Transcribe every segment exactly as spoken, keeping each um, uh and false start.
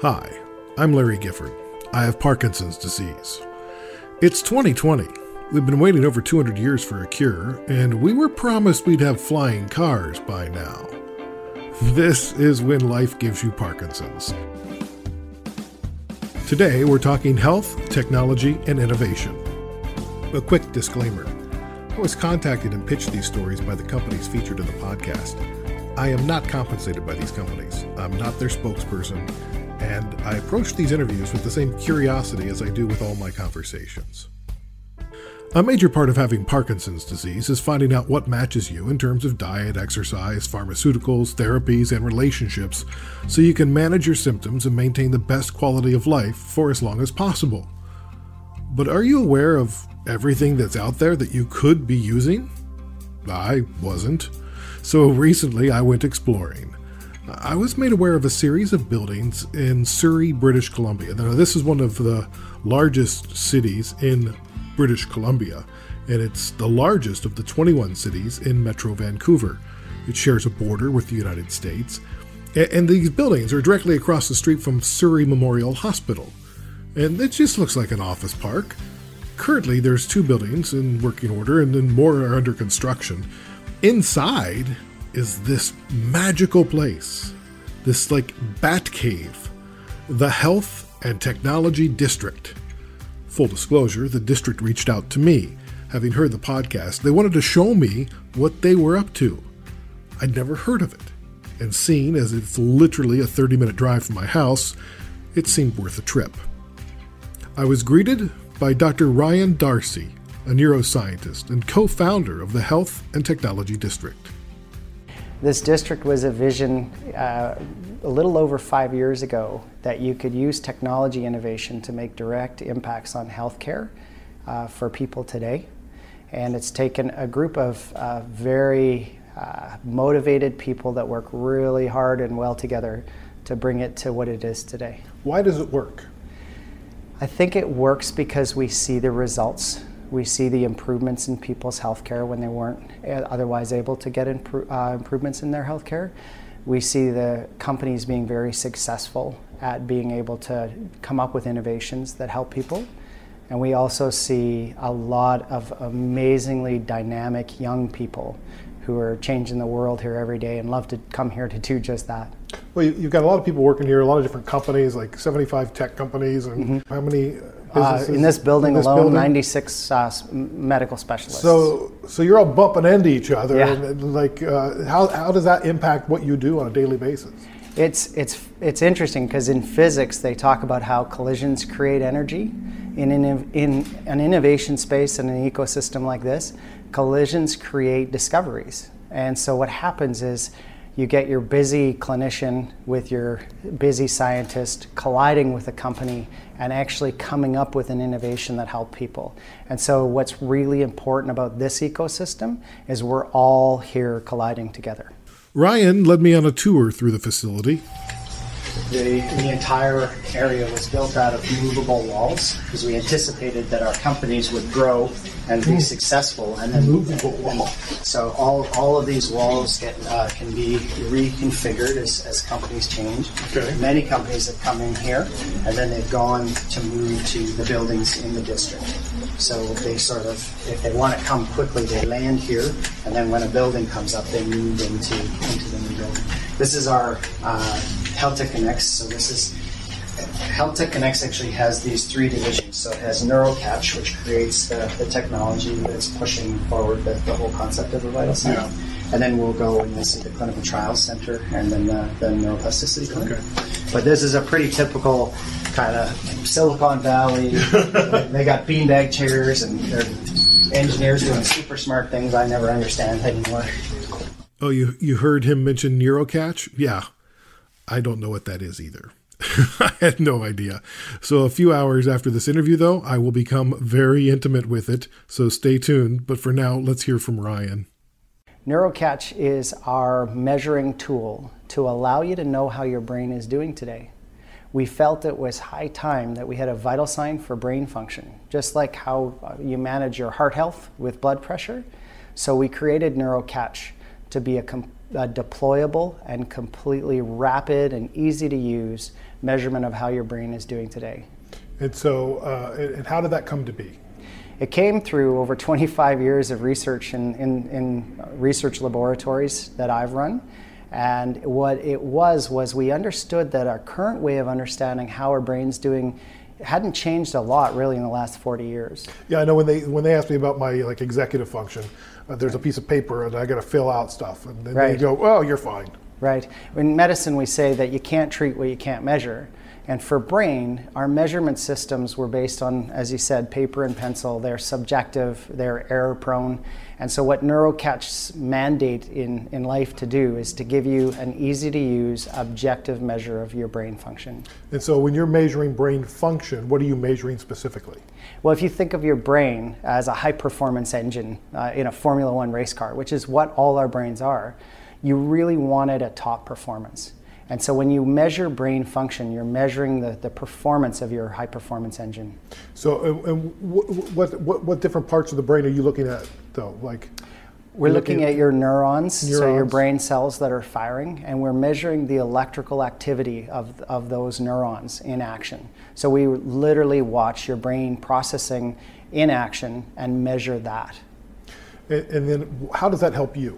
Hi, I'm Larry Gifford. I have Parkinson's disease. It's twenty twenty. We've been waiting over two hundred years for a cure, and we were promised we'd have flying cars by now. This is when life gives you Parkinson's. Today, we're talking health, technology, and innovation. A quick disclaimer. I was contacted and pitched these stories by the companies featured in the podcast. I am not compensated by these companies. I'm not their spokesperson, and I approach these interviews with the same curiosity as I do with all my conversations. A major part of having Parkinson's disease is finding out what matches you in terms of diet, exercise, pharmaceuticals, therapies, and relationships so you can manage your symptoms and maintain the best quality of life for as long as possible. But are you aware of everything that's out there that you could be using? I wasn't. So recently I went exploring. I was made aware of a series of buildings in Surrey, British Columbia. Now, this is one of the largest cities in British Columbia, and it's the largest of the twenty-one cities in Metro Vancouver. It shares a border with the United States, and these buildings are directly across the street from Surrey Memorial Hospital, and it just looks like an office park. Currently, there's two buildings in working order, and then more are under construction. Inside is this magical place, this like bat cave, the Health and Technology District. Full disclosure, the district reached out to me. Having heard the podcast, they wanted to show me what they were up to. I'd never heard of it, and seeing as it's literally a thirty-minute drive from my house, it seemed worth a trip. I was greeted by Doctor Ryan Darcy, a neuroscientist and co-founder of the Health and Technology District. This district was a vision uh, a little over five years ago that you could use technology innovation to make direct impacts on healthcare uh, for people today. And it's taken a group of uh, very uh, motivated people that work really hard and well together to bring it to what it is today. Why does it work? I think it works because we see the results. We see the improvements in people's healthcare when they weren't otherwise able to get impro- uh, improvements in their healthcare. We see the companies being very successful at being able to come up with innovations that help people. And we also see a lot of amazingly dynamic young people who are changing the world here every day and love to come here to do just that. Well, you've got a lot of people working here, a lot of different companies, like seventy-five tech companies, and mm-hmm. how many Uh, in this building in this alone, building? ninety-six uh, medical specialists. So, so you're all bumping into each other, Yeah. and like, uh, how how does that impact what you do on a daily basis? It's it's it's interesting because in physics they talk about how collisions create energy. In in in an innovation space and an ecosystem like this, collisions create discoveries. And so what happens is, you get your busy clinician with your busy scientist colliding with a company and actually coming up with an innovation that helps people. And so what's really important about this ecosystem is we're all here colliding together. Ryan led me on a tour through the facility. The, the entire area was built out of movable walls because we anticipated that our companies would grow and be successful. And then movable walls. So all all of these walls get uh, can be reconfigured as, as companies change. Okay. Many companies have come in here and then they've gone to move to the buildings in the district. So they sort of, if they want to come quickly, they land here, and then when a building comes up, they move into into the new building. This is our uh, Health Tech Connects. So this is Health Tech Connects actually has these three divisions. So it has NeuroCatch, which creates the, the technology that's pushing forward the, the whole concept of the vital sign. Yeah. And then we'll go and you'll see the Clinical Trials Center and then the, the Neuroplasticity Clinic. Okay. But this is a pretty typical kind of Silicon Valley. They got beanbag chairs and they're engineers doing super smart things I never understand anymore. Oh, you you heard him mention NeuroCatch? Yeah. I don't know what that is either. I had no idea. So a few hours after this interview, though, I will become very intimate with it. So stay tuned. But for now, let's hear from Ryan. NeuroCatch is our measuring tool to allow you to know how your brain is doing today. We felt it was high time that we had a vital sign for brain function, just like how you manage your heart health with blood pressure. So we created NeuroCatch to be a, com- a deployable and completely rapid and easy to use measurement of how your brain is doing today. And so, uh, and how did that come to be? It came through over twenty-five years of research in, in, in research laboratories that I've run. And what it was, was we understood that our current way of understanding how our brain's doing hadn't changed a lot really in the last forty years. Yeah, I know when they when they asked me about my like executive function, uh, there's a piece of paper and I got to fill out stuff, and then right. they go, "Oh, you're fine." Right. In medicine, we say that you can't treat what you can't measure. And for brain, our measurement systems were based on, as you said, paper and pencil. They're subjective, they're error prone. And so what NeuroCatch's mandate in, in life to do is to give you an easy to use, objective measure of your brain function. And so when you're measuring brain function, what are you measuring specifically? Well, if you think of your brain as a high performance engine uh, in a Formula One race car, which is what all our brains are, you really want it at top performance. And so when you measure brain function, you're measuring the, the performance of your high performance engine. So uh, and what, what, what, what different parts of the brain are you looking at though? Like, we're looking, looking at your neurons, neurons, so your brain cells that are firing, and we're measuring the electrical activity of, of those neurons in action. So we literally watch your brain processing in action and measure that. And, and then how does that help you?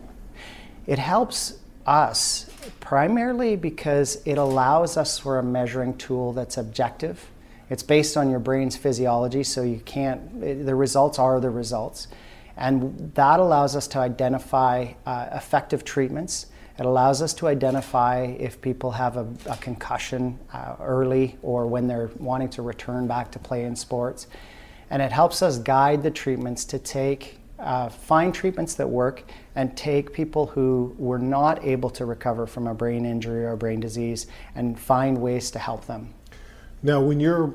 It helps us primarily because it allows us for a measuring tool that's objective. It's based on your brain's physiology, so you can't, the results are the results. And that allows us to identify uh, effective treatments. It allows us to identify if people have a, a concussion uh, early or when they're wanting to return back to play in sports. And it helps us guide the treatments to take Uh, find treatments that work and take people who were not able to recover from a brain injury or a brain disease and find ways to help them. Now, when you're,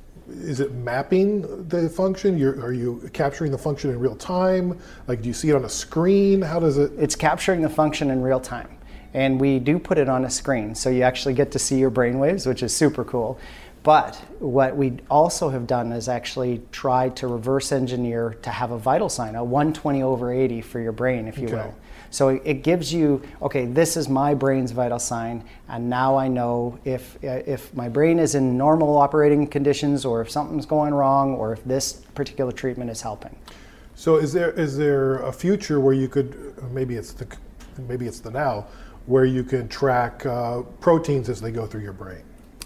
is it mapping the function? You're, are you capturing the function in real time? Like, do you see it on a screen? How does it? It's capturing the function in real time. And we do put it on a screen, so you actually get to see your brain waves, which is super cool. But what we also have done is actually tried to reverse engineer to have a vital sign, a one twenty over eighty for your brain, if you okay. will. So it gives you, okay, this is my brain's vital sign, and now I know if if my brain is in normal operating conditions, or if something's going wrong, or if this particular treatment is helping. So is there is there a future where you could, maybe it's the maybe it's the now, where you can track uh, proteins as they go through your brain?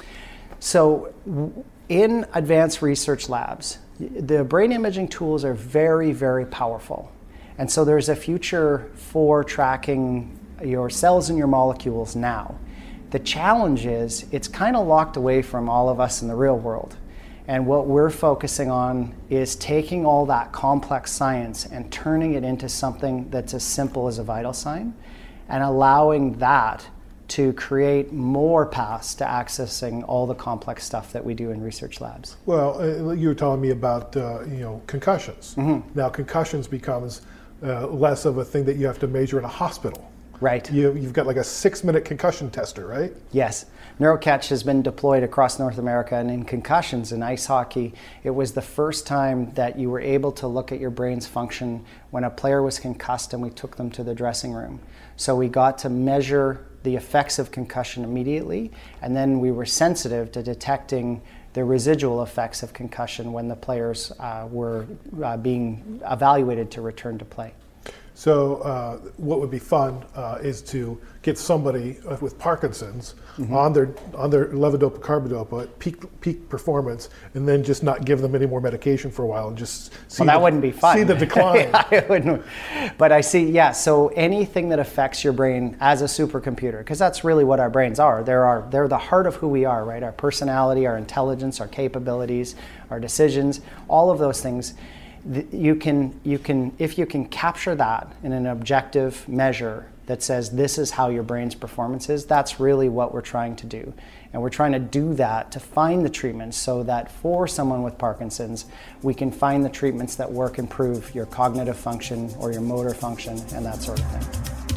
So in advanced research labs, the brain imaging tools are very, very powerful. And so there's a future for tracking your cells and your molecules now. The challenge is it's kind of locked away from all of us in the real world. And what we're focusing on is taking all that complex science and turning it into something that's as simple as a vital sign, and allowing that to create more paths to accessing all the complex stuff that we do in research labs. Well, uh, you were telling me about uh, you know concussions. Mm-hmm. Now concussions becomes uh, less of a thing that you have to measure in a hospital. Right. You, you've got like a six-minute concussion tester, right? Yes. NeuroCatch has been deployed across North America, and in concussions in ice hockey, it was the first time that you were able to look at your brain's function when a player was concussed and we took them to the dressing room. So we got to measure the effects of concussion immediately, and then we were sensitive to detecting the residual effects of concussion when the players uh, were uh, being evaluated to return to play. So uh, what would be fun uh, is to get somebody with Parkinson's mm-hmm. on their on their levodopa carbidopa at peak peak performance, and then just not give them any more medication for a while and just see well, that the, wouldn't be fun. See the decline. Yeah, it wouldn't. But I see, yeah. So anything that affects your brain as a supercomputer, because that's really what our brains are. They're our they're the heart of who we are, right? Our personality, our intelligence, our capabilities, our decisions, all of those things. You can, you can, if you can capture that in an objective measure that says this is how your brain's performance is, that's really what we're trying to do. And we're trying to do that to find the treatments so that for someone with Parkinson's, we can find the treatments that work, improve your cognitive function or your motor function and that sort of thing.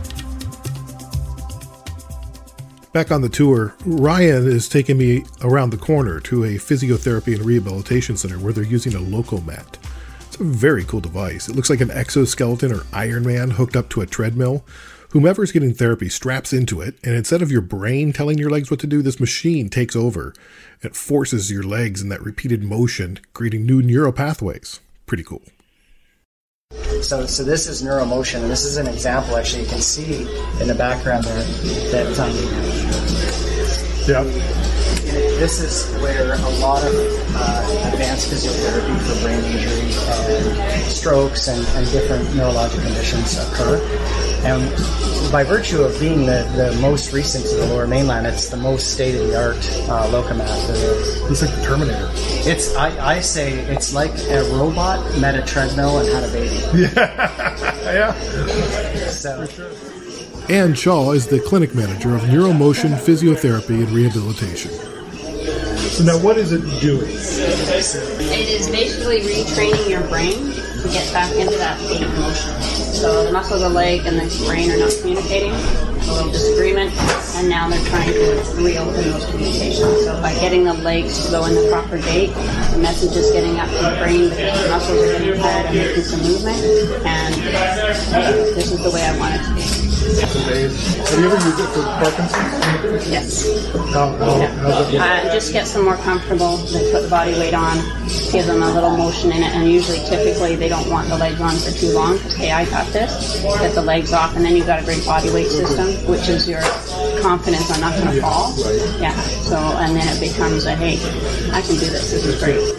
Back on the tour, Ryan is taking me around the corner to a physiotherapy and rehabilitation center where they're using a Lokomat. It's a very cool device. It looks like an exoskeleton or Iron Man hooked up to a treadmill. Whomever's getting therapy straps into it, and instead of your brain telling your legs what to do, this machine takes over. It forces your legs in that repeated motion, creating new neural pathways. Pretty cool. So, so this is neuromotion, and this is an example. Actually, you can see in the background there that um, yeah. This is where a lot of uh, advanced physiotherapy for brain injury and strokes and, and different neurologic conditions occur. And by virtue of being the, the most recent to the Lower Mainland, it's the most state-of-the-art uh, Lokomat there is. It's like the Terminator. It's I, I say it's like a robot met a treadmill and had a baby. Yeah, yeah. So. Ann Shaw is the clinic manager of Neuromotion Physiotherapy and Rehabilitation. So now what is it doing? It is basically retraining your brain to get back into that state of motion. So the muscles of the leg and the brain are not communicating. There's a little disagreement, and now they're trying to reopen those communications. So by getting the legs to go in the proper gait, the message is getting up to the brain, the muscles are getting fed and making some movement, and this is the way I want it to be. Have you ever used it for Parkinson's? Yes. How, how, how's it Uh, just get some more comfortable. They put the body weight on, give them a little motion in it, and usually, typically, they don't want the legs on for too long because, hey, I got this. Get the legs off, and then you've got a great body weight system, which is your confidence I'm not going to yeah, fall. Right. Yeah. So, and then it becomes a, hey, I can do this. This is great.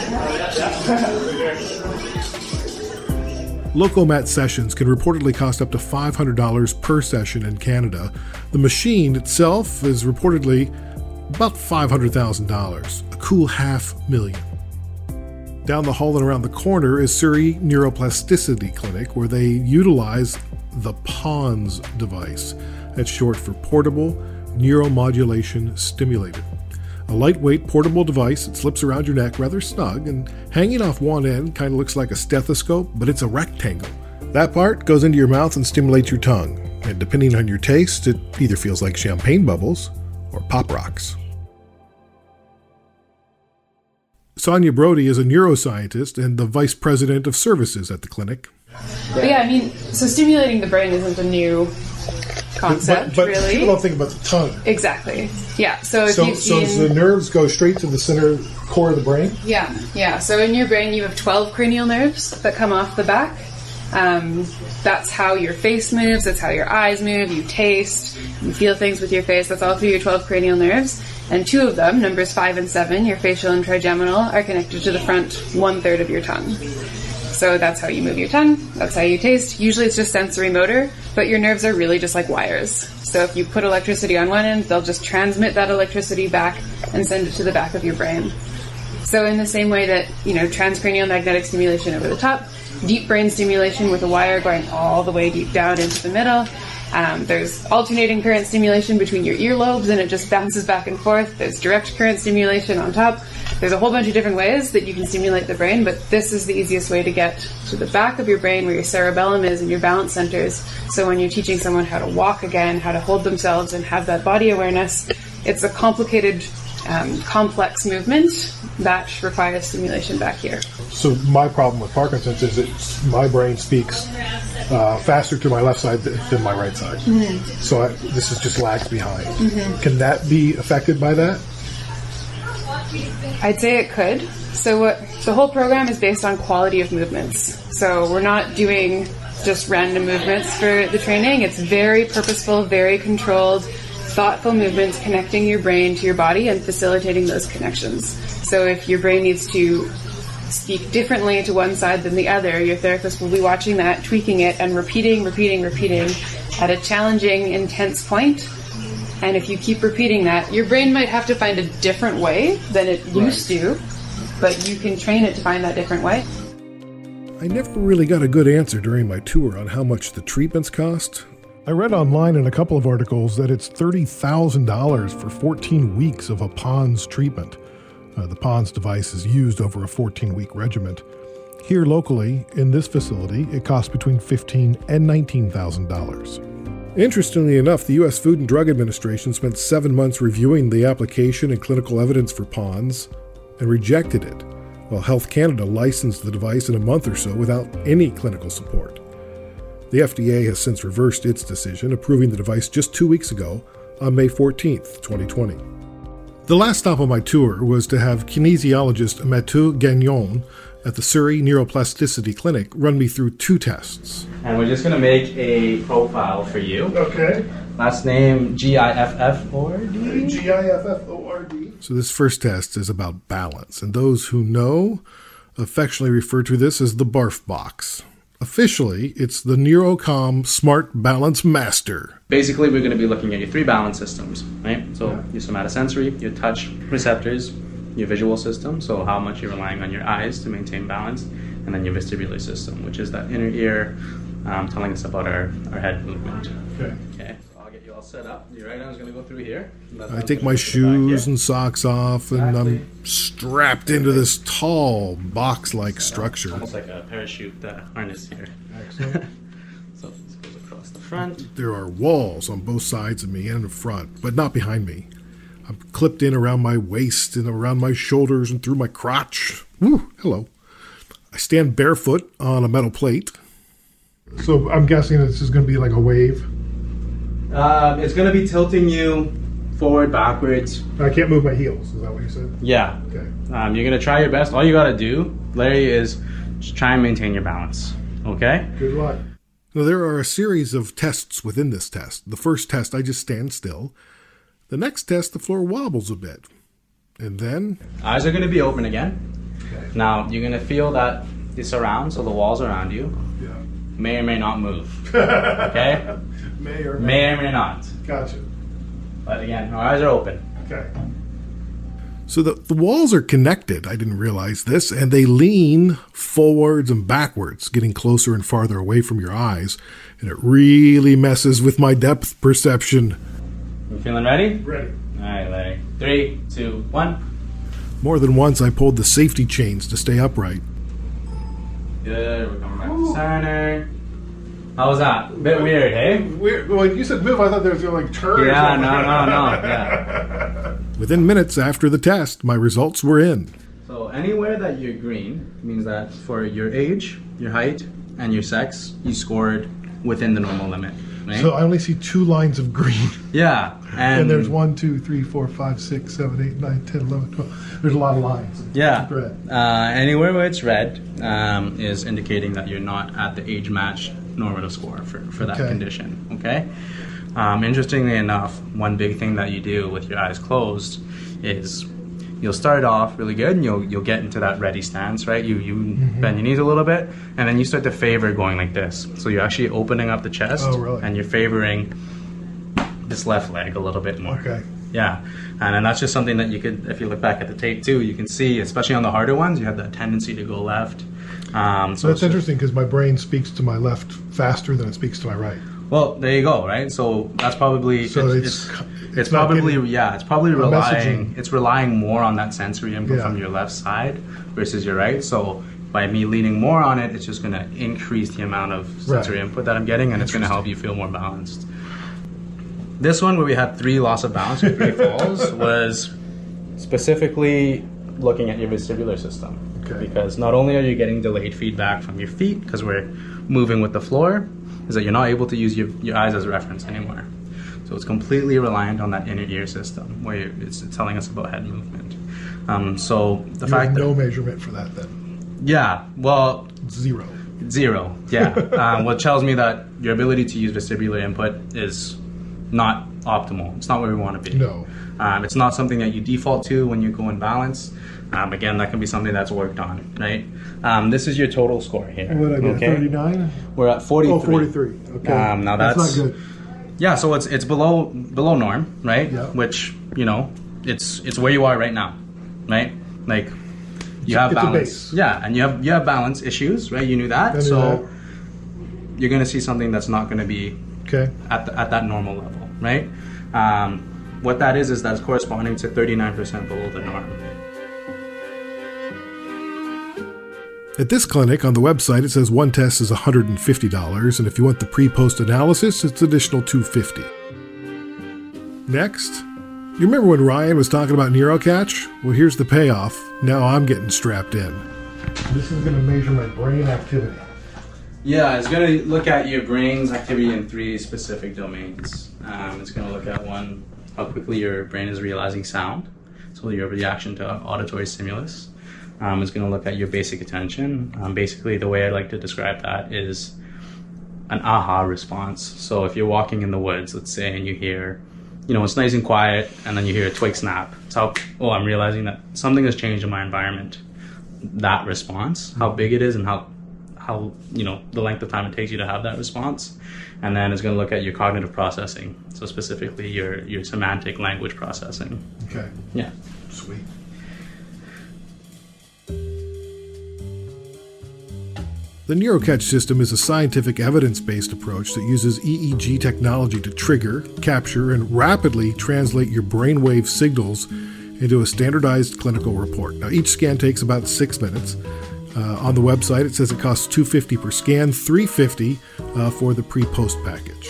Lokomat sessions can reportedly cost up to five hundred dollars per session in Canada. The machine itself is reportedly about five hundred thousand dollars, a cool half million. Down the hall and around the corner is Surrey Neuroplasticity Clinic, where they utilize the PONS device. That's short for Portable Neuromodulation Stimulator. A lightweight portable device that slips around your neck rather snug, and hanging off one end kind of looks like a stethoscope, but it's a rectangle. That part goes into your mouth and stimulates your tongue, and depending on your taste, it either feels like champagne bubbles or pop rocks. Sonia Brody is a neuroscientist and the vice president of services at the clinic. But yeah, I mean, so stimulating the brain isn't a new concept, but, but really. people don't think about the tongue. Exactly. Yeah. So if so, you've so seen, the nerves go straight to the center core of the brain? Yeah, yeah. So in your brain, you have twelve cranial nerves that come off the back. Um, that's how your face moves. That's how your eyes move. You taste. You feel things with your face. That's all through your twelve cranial nerves. And two of them, numbers five and seven, your facial and trigeminal, are connected to the front one third of your tongue. So that's how you move your tongue, that's how you taste. Usually it's just sensory motor, but your nerves are really just like wires. So if you put electricity on one end, they'll just transmit that electricity back and send it to the back of your brain. So in the same way that, you know, transcranial magnetic stimulation over the top, deep brain stimulation with a wire going all the way deep down into the middle. Um, there's alternating current stimulation between your earlobes and it just bounces back and forth. There's direct current stimulation on top. There's a whole bunch of different ways that you can stimulate the brain, but this is the easiest way to get to the back of your brain where your cerebellum is and your balance centers. So when you're teaching someone how to walk again, how to hold themselves and have that body awareness, it's a complicated, um, complex movement that requires stimulation back here. So my problem with Parkinson's is that my brain speaks uh, faster to my left side than my right side. Mm-hmm. So I, this is just lags behind. Mm-hmm. Can that be affected by that? I'd say it could. So what, the whole program is based on quality of movements. So we're not doing just random movements for the training. It's very purposeful, very controlled, thoughtful movements connecting your brain to your body and facilitating those connections. So if your brain needs to speak differently to one side than the other, your therapist will be watching that, tweaking it, and repeating, repeating, repeating at a challenging, intense point. And if you keep repeating that, your brain might have to find a different way than it used to, but you can train it to find that different way. I never really got a good answer during my tour on how much the treatments cost. I read online in a couple of articles that it's thirty thousand dollars for fourteen weeks of a PONS treatment. Uh, the PONS device is used over a fourteen-week regimen. Here locally, in this facility, it costs between fifteen thousand dollars and nineteen thousand dollars. Interestingly enough, the U S Food and Drug Administration spent seven months reviewing the application and clinical evidence for PONS and rejected it, while Health Canada licensed the device in a month or so without any clinical support. The F D A has since reversed its decision, approving the device just two weeks ago on May fourteenth, twenty twenty. The last stop on my tour was to have kinesiologist Mathieu Gagnon at the Surrey Neuroplasticity Clinic run me through two tests. And we're just going to make a profile for you. Okay. Last name G I F F O R D. G I F F O R D. So this first test is about balance, and those who know affectionately refer to this as the BARF box. Officially, it's the NeuroCom Smart Balance Master. Basically, we're going to be looking at your three balance systems, right? So yeah. Your somatosensory, your touch receptors, your visual system, so how much you're relying on your eyes to maintain balance, and then your vestibular system, which is that inner ear um, telling us about our, our head movement. Okay. Okay. So I'll get you all set up. Your right arm's going to go through here. I take my shoes and socks off, and exactly. I'm strapped into this tall box-like structure. Almost like a parachute uh, harness here. Excellent. So this goes across the front. There are walls on both sides of me and in front, but not behind me. I'm clipped in around my waist and around my shoulders and through my crotch. Woo, hello. I stand barefoot on a metal plate. So I'm guessing this is going to be like a wave? Um, it's going to be tilting you forward, backwards. I can't move my heels, is that what you said? Yeah. Okay. Um, you're going to try your best. All you got to do, Larry, is just try and maintain your balance. Okay? Good luck. Now, there are a series of tests within this test. The first test, I just stand still. The next test, the floor wobbles a bit. And then... Eyes are going to be open again. Okay. Now, you're going to feel that the surround, so the walls around you, yeah. may or may not move. Okay? May or may, may or may not. Gotcha. But again, our eyes are open. Okay. So the, the walls are connected. I didn't realize this. And they lean forwards and backwards, getting closer and farther away from your eyes. And it really messes with my depth perception. You feeling ready? Ready. All right, Larry. Three, two, one. More than once, I pulled the safety chains to stay upright. Good. We're coming back Ooh. to center. How was that? A bit weird, hey? Weird. When you said move, I thought there was going to like turn. Yeah, no, no, no. Yeah. Within minutes after the test, my results were in. So anywhere that you're green means that for your age, your height, and your sex, you scored within the normal limit. Right? So I only see two lines of green. Yeah. And, and there's one, two, three, four, five, six, seven, eight, nine, ten, eleven, twelve. There's a lot of lines. Yeah. Red. Uh, anywhere where it's red um, is indicating that you're not at the age match normative score for, for that okay. condition. Okay. Um, interestingly enough, one big thing that you do with your eyes closed is you'll start off really good and you'll you'll get into that ready stance, right? You you mm-hmm. bend your knees a little bit and then you start to favor going like this. So you're actually opening up the chest oh, really? and you're favoring this left leg a little bit more. Okay. Yeah. And then that's just something that you could, if you look back at the tape too, you can see, especially on the harder ones, you have that tendency to go left. Um, so that's interesting because my brain speaks to my left faster than it speaks to my right. Well, there you go, right? So that's probably so it's it's, it's, it's probably yeah, it's probably relying messaging. It's relying more on that sensory input yeah. from your left side versus your right. So by me leaning more on it, it's just going to increase the amount of sensory right. input that I'm getting, and it's going to help you feel more balanced. This one, where we had three loss of balance or three falls, was specifically looking at your vestibular system. Okay. Because not only are you getting delayed feedback from your feet, because we're moving with the floor, is that you're not able to use your, your eyes as a reference anymore. So it's completely reliant on that inner ear system, where you're, it's telling us about head movement. Um, so the you fact have that... no measurement for that then? Yeah, well... Zero. Zero, yeah. um, what tells me that your ability to use vestibular input is not optimal. It's not where we want to be. No. Um, it's not something that you default to when you go in balance. Um, again, that can be something that's worked on, right? Um, this is your total score here. What did I get, okay? thirty-nine? We're at forty-three. Oh, forty-three. Okay. Um, now that's, that's not good. Yeah, so it's it's below below norm, right? Yeah. Which, you know, it's it's where you are right now, right? Like you have it's balance. A base. Yeah, and you have you have balance issues, right? You knew that. I knew so that. You're going to see something that's not going to be okay. at the, at that normal level, right? Um, what that is is that's corresponding to thirty-nine percent below the norm. At this clinic, on the website, it says one test is one hundred fifty dollars, and if you want the pre-post analysis, it's additional two hundred fifty dollars. Next, you remember when Ryan was talking about NeuroCatch? Well, here's the payoff. Now I'm getting strapped in. This is going to measure my brain activity. Yeah, it's going to look at your brain's activity in three specific domains. Um, it's going to look at one, how quickly your brain is realizing sound, so your reaction to auditory stimulus. Um, it's going to look at your basic attention. Um, basically, the way I like to describe that is an aha response. So if you're walking in the woods, let's say, and you hear, you know, it's nice and quiet, and then you hear a twig snap. It's how, oh, I'm realizing that something has changed in my environment. That response, how big it is and how how you know the length of time it takes you to have that response. And then it's going to look at your cognitive processing, so specifically your your semantic language processing. Okay. Yeah. Sweet. The NeuroCatch system is a scientific evidence-based approach that uses E E G technology to trigger, capture, and rapidly translate your brainwave signals into a standardized clinical report. Now, each scan takes about six minutes. Uh, on the website, it says it costs two hundred fifty dollars per scan, three hundred fifty dollars uh, for the pre-post package.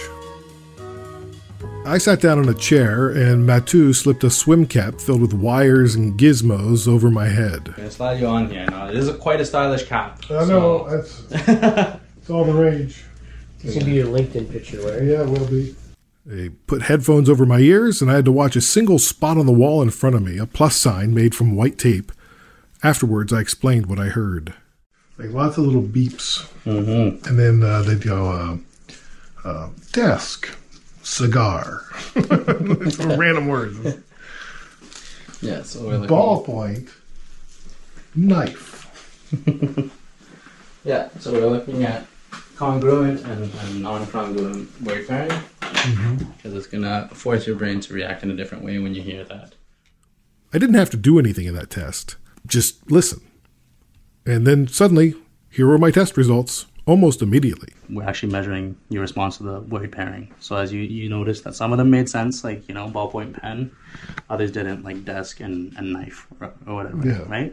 I sat down in a chair, and Mathieu slipped a swim cap filled with wires and gizmos over my head. I'm going to slide you on here. Now, it is a, quite a stylish cap. I know, that's it's all the rage. This will be your LinkedIn picture, right? Yeah, it will be. They put headphones over my ears, and I had to watch a single spot on the wall in front of me, a plus sign made from white tape. Afterwards, I explained what I heard. Like lots of little beeps. Mm-hmm. And then uh, they'd go, uh, uh, desk, cigar. Random words. Yeah, so we're looking Ballpoint, knife. Yeah, so we're looking at congruent and, and non-congruent word pairing, because mm-hmm. it's going to force your brain to react in a different way when you hear that. I didn't have to do anything in that test. Just listen. And then suddenly, here were my test results, almost immediately. We're actually measuring your response to the word pairing. So as you, you notice that some of them made sense, like, you know, ballpoint pen. Others didn't, like desk and, and knife or, or whatever, yeah. right?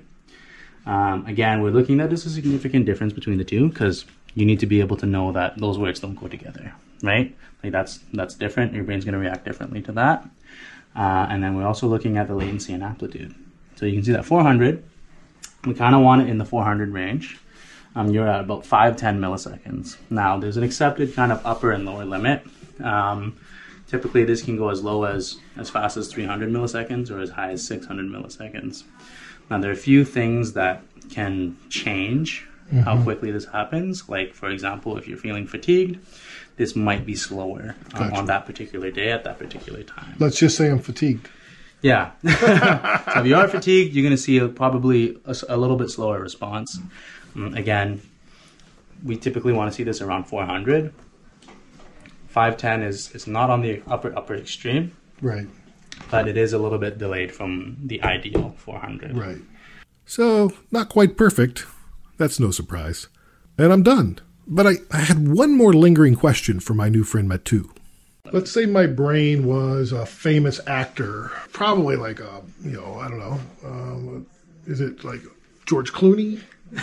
Um, again, we're looking at this as a significant difference between the two, because you need to be able to know that those words don't go together, right? Like that's that's different. Your brain's going to react differently to that. Uh, and then we're also looking at the latency and amplitude. So you can see that four hundred, we kind of want it in the four hundred range. Um, you're at about five to ten milliseconds. Now, there's an accepted kind of upper and lower limit. Um, typically, this can go as low as as fast as three hundred milliseconds or as high as six hundred milliseconds. Now, there are a few things that can change mm-hmm. how quickly this happens. Like, for example, if you're feeling fatigued, this might be slower um, gotcha. on that particular day at that particular time. Let's just say I'm fatigued. Yeah. So if you are fatigued, you're going to see a, probably a, a little bit slower response. Um, again, we typically want to see this around four hundred. five ten is, is not on the upper, upper extreme. Right. But it is a little bit delayed from the ideal four hundred. Right. So, not quite perfect. That's no surprise. And I'm done. But I, I had one more lingering question for my new friend Mathieu. Let's say my brain was a famous actor, probably like a, you know, I don't know, um, is it like George Clooney?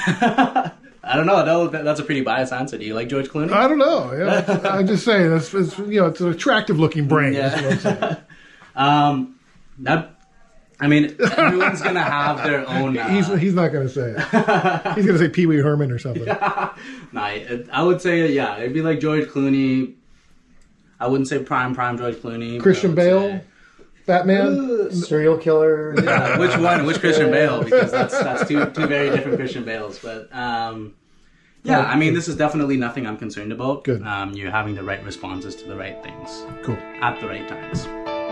I don't know. That, that's a pretty biased answer. Do you like George Clooney? I don't know. Yeah, I'm just saying, it's, it's, you know, it's an attractive looking brain. Yeah. Is what I'm saying. um, that, I mean, everyone's going to have their own... Uh, he's, he's not going to say it. He's going to say Pee Wee Herman or something. Yeah. Nah, it, I would say, yeah, it'd be like George Clooney. I wouldn't say prime, prime George Clooney. Christian Bale? Say, Batman? Uh, serial killer? Yeah, which one? Which Christian Bale? Because that's that's two two very different Christian Bales. But, um, yeah, I mean, this is definitely nothing I'm concerned about. Good. Um, you're having the right responses to the right things. Cool. At the right times.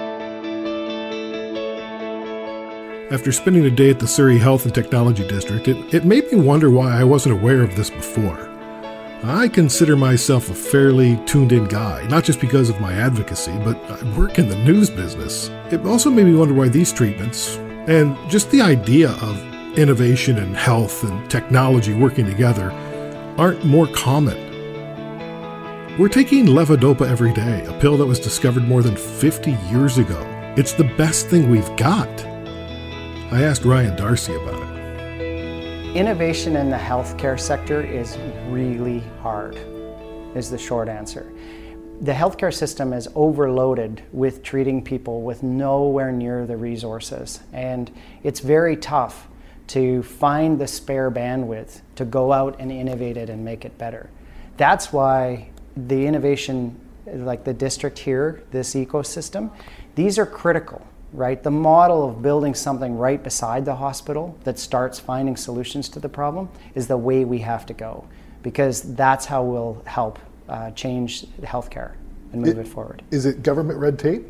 After spending a day at the Surrey Health and Technology District, it, it made me wonder why I wasn't aware of this before. I consider myself a fairly tuned-in guy, not just because of my advocacy, but I work in the news business. It also made me wonder why these treatments, and just the idea of innovation and health and technology working together, aren't more common. We're taking levodopa every day, a pill that was discovered more than fifty years ago. It's the best thing we've got. I asked Ryan Darcy about it. Innovation in the healthcare sector is really hard, is the short answer. The healthcare system is overloaded with treating people with nowhere near the resources, and it's very tough to find the spare bandwidth to go out and innovate it and make it better. that's why the innovation, like the district here, this ecosystem, these are critical, right? The model of building something right beside the hospital that starts finding solutions to the problem is the way we have to go, because that's how we'll help uh, change healthcare and move it, it forward. Is it government red tape?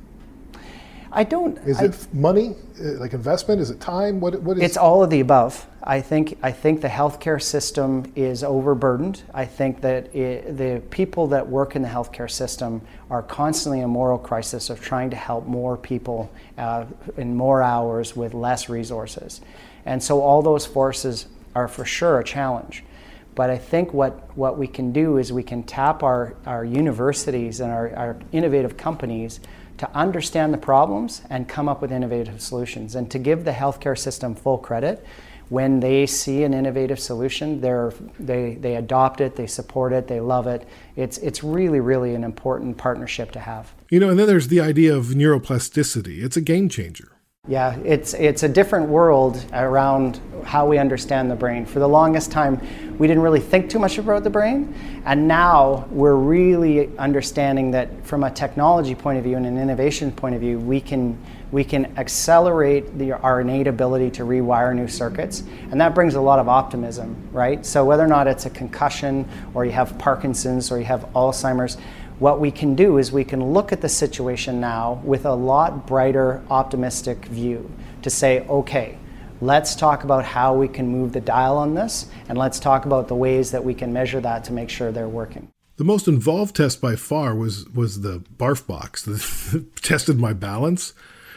I don't. Is I, it money, like investment? Is it time? What? What is? It's all of the above. I think. I think the healthcare system is overburdened. I think that it, the people that work in the healthcare system are constantly in a moral crisis of trying to help more people uh, in more hours with less resources, and so all those forces are for sure a challenge. But I think what, what we can do is we can tap our, our universities and our, our innovative companies to understand the problems and come up with innovative solutions. And to give the healthcare system full credit, when they see an innovative solution, they're, they, they adopt it, they support it, they love it. It's, it's really, really an important partnership to have. You know, and then there's the idea of neuroplasticity. It's a game changer. Yeah, it's it's a different world around how we understand the brain. For the longest time, we didn't really think too much about the brain, and now we're really understanding that from a technology point of view and an innovation point of view, we can we can accelerate the, our innate ability to rewire new circuits, and that brings a lot of optimism, right? So whether or not it's a concussion, or you have Parkinson's, or you have Alzheimer's, what we can do is we can look at the situation now with a lot brighter, optimistic view to say, okay, let's talk about how we can move the dial on this, and let's talk about the ways that we can measure that to make sure they're working. The most involved test by far was, was the barf box that tested my balance.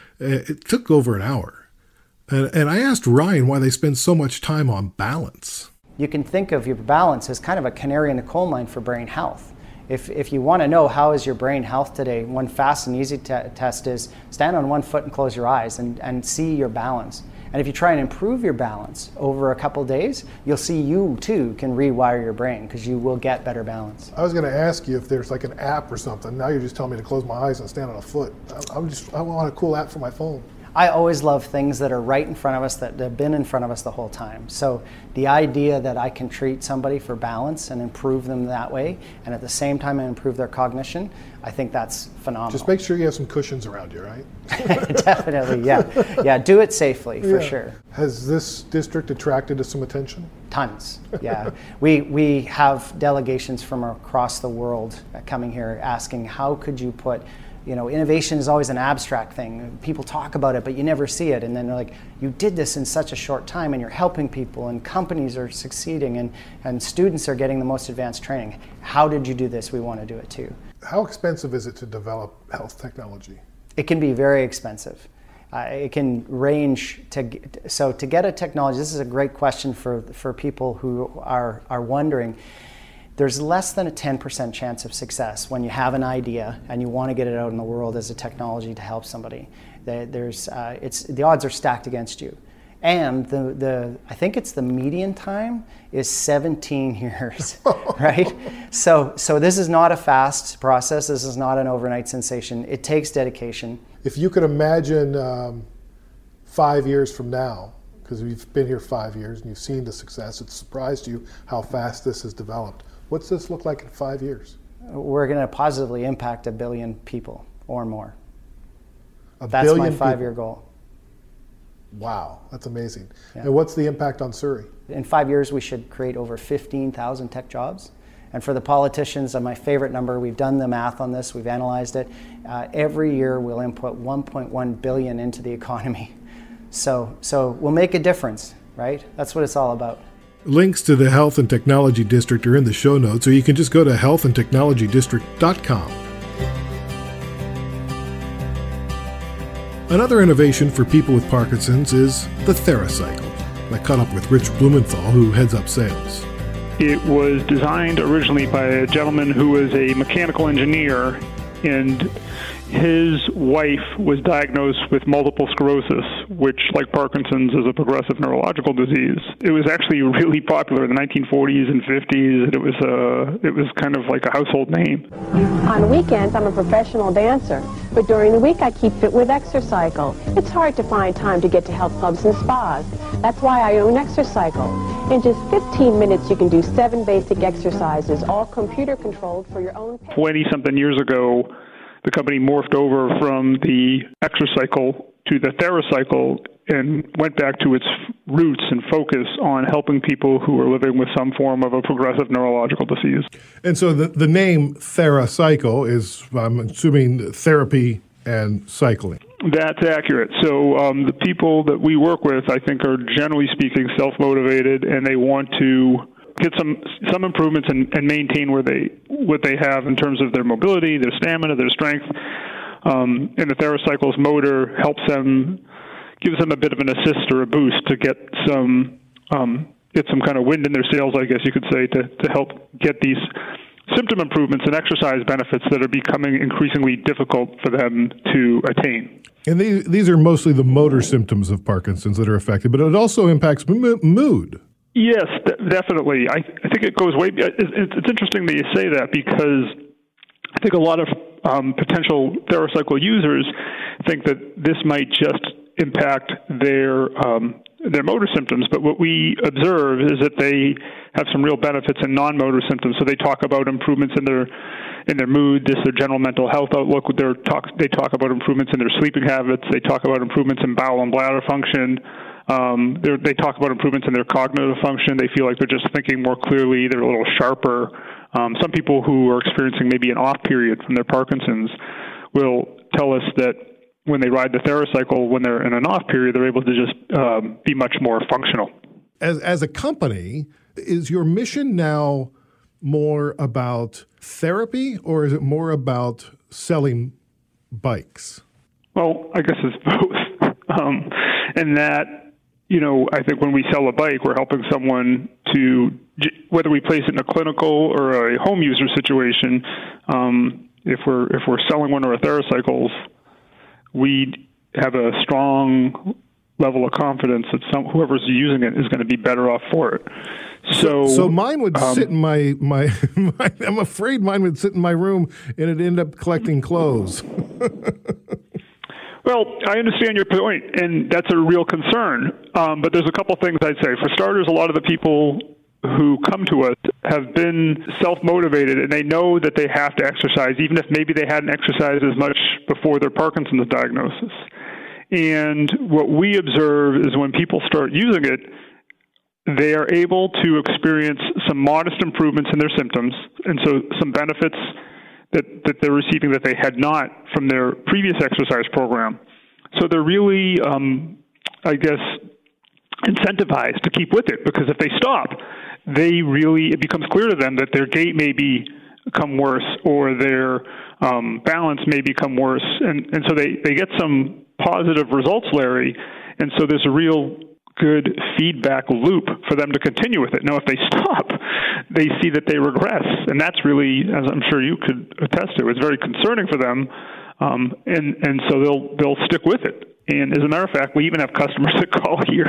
It took over an hour. And, and I asked Ryan why they spend so much time on balance. You can think of your balance as kind of a canary in the coal mine for brain health. If, if you want to know how is your brain health today, one fast and easy te- test is stand on one foot and close your eyes and, and see your balance. And if you try and improve your balance over a couple days, you'll see you too can rewire your brain because you will get better balance. I was going to ask you if there's like an app or something. Now you're just telling me to close my eyes and stand on a foot. I, I'm just, I want a cool app for my phone. I always love things that are right in front of us, that have been in front of us the whole time. So the idea that I can treat somebody for balance and improve them that way, and at the same time improve their cognition, I think that's phenomenal. Just make sure you have some cushions around you, right? Definitely, yeah. Yeah, do it safely, for yeah. sure. Has this district attracted some attention? Tons, yeah. we we have delegations from across the world coming here asking, how could you put, you know, innovation is always an abstract thing. People talk about it, but you never see it. And then they're like, you did this in such a short time and you're helping people and companies are succeeding and, and students are getting the most advanced training. How did you do this? We want to do it too. How expensive is it to develop health technology? It can be very expensive. Uh, it can range to, so to get a technology, this is a great question for, for people who are, are wondering. There's less than a ten percent chance of success when you have an idea and you want to get it out in the world as a technology to help somebody. There's, uh, it's, the odds are stacked against you. And the, the, I think it's the median time is seventeen years, right? So, so this is not a fast process. This is not an overnight sensation. It takes dedication. If you could imagine um, five years from now, because we've been here five years and you've seen the success, it's surprised you how fast this has developed. What's this look like in five years? We're going to positively impact a billion people or more. A that's billion my five-year people. goal. Wow, that's amazing. Yeah. And what's the impact on Surrey? In five years, we should create over fifteen thousand tech jobs. And for the politicians, my favorite number, we've done the math on this, we've analyzed it. Uh, every year, we'll input one point one billion into the economy. So, so we'll make a difference, right? That's what it's all about. Links to the Health and Technology District are in the show notes, or you can just go to health and technology district dot com. Another innovation for people with Parkinson's is the TheraCycle. I caught up with Rich Blumenthal, who heads up sales. It was designed originally by a gentleman who was a mechanical engineer, and his wife was diagnosed with multiple sclerosis, which, like Parkinson's, is a progressive neurological disease. It was actually really popular in the nineteen forties and fifties, and it was uh, it was kind of like a household name. On weekends, I'm a professional dancer, but during the week I keep fit with Exercycle. It's hard to find time to get to health clubs and spas. That's why I own Exercycle. In just fifteen minutes, you can do seven basic exercises, all computer-controlled for your own pace. twenty-something years ago, the company morphed over from the Exercycle to the TheraCycle and went back to its roots and focus on helping people who are living with some form of a progressive neurological disease. And so the, the name TheraCycle is, I'm assuming, therapy and cycling. That's accurate. So um, the people that we work with, I think, are generally speaking self-motivated, and they want to get some some improvements and, and maintain where they what they have in terms of their mobility, their stamina, their strength. Um, and the TheraCycle's motor helps them, gives them a bit of an assist or a boost to get some um, get some kind of wind in their sails, I guess you could say, to, to help get these symptom improvements and exercise benefits that are becoming increasingly difficult for them to attain. And these, these are mostly the motor symptoms of Parkinson's that are affected, but it also impacts m- mood. Yes, d- definitely. I, I think it goes way. It's, it's interesting that you say that, because I think a lot of um, potential TheraCycle users think that this might just impact their um, their motor symptoms. But what we observe is that they have some real benefits in non-motor symptoms. So they talk about improvements in their in their mood, this their general mental health outlook. Their talk, they talk about improvements in their sleeping habits. They talk about improvements in bowel and bladder function. Um, they talk about improvements in their cognitive function. They feel like they're just thinking more clearly. They're a little sharper. Um, some people who are experiencing maybe an off period from their Parkinson's will tell us that when they ride the TheraCycle, when they're in an off period, they're able to just um, be much more functional. As, as a company, is your mission now more about therapy, or is it more about selling bikes? Well, I guess it's both. um, and that, you know, I think when we sell a bike, we're helping someone to, whether we place it in a clinical or a home user situation, um, if we're if we're selling one of our TheraCycles, we have a strong level of confidence that some whoever's using it is going to be better off for it. So, so mine would um, sit in my, my, my, I'm afraid mine would sit in my room and it'd end up collecting clothes. Well, I understand your point, and that's a real concern. Um, but there's a couple things I'd say. For starters, a lot of the people who come to us have been self-motivated, and they know that they have to exercise, even if maybe they hadn't exercised as much before their Parkinson's diagnosis. And what we observe is when people start using it, they are able to experience some modest improvements in their symptoms, and so some benefits that, that they're receiving that they had not from their previous exercise program. So they're really, um, I guess, incentivized to keep with it, because if they stop, they really, it becomes clear to them that their gait may be, become worse, or their um, balance may become worse. And, and so they, they get some positive results, Larry, and so there's a real good feedback loop for them to continue with it. Now, if they stop, they see that they regress, and that's really, as I'm sure you could attest to, it's very concerning for them, um, and and so they'll they'll stick with it. And as a matter of fact, we even have customers that call here